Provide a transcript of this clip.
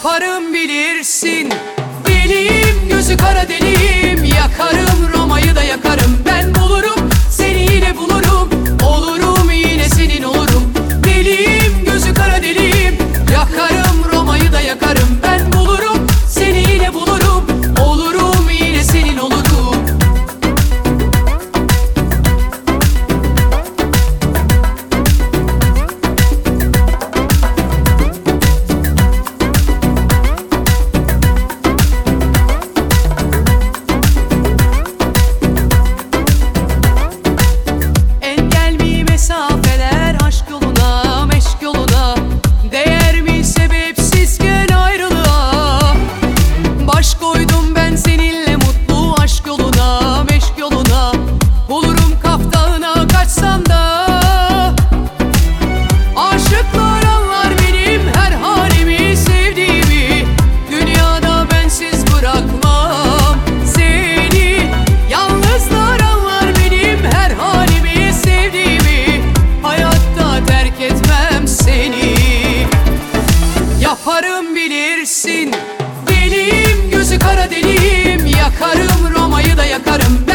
Yaparım bilirsin, deliyim, gözü kara deliyim. Yakarım Roma'yı da yakarım. Ben bulurum seni, yine bulurum. Olurum yine senin olurum. Deliyim, gözü kara deliyim. Yakarım Roma'yı da yakarım. Ben bulurum seni, yine bulurum. Olurum yine senin olurum. Yaparım bilirsin, deliyim, gözü kara deliyim. Yakarım Roma'yı da yakarım.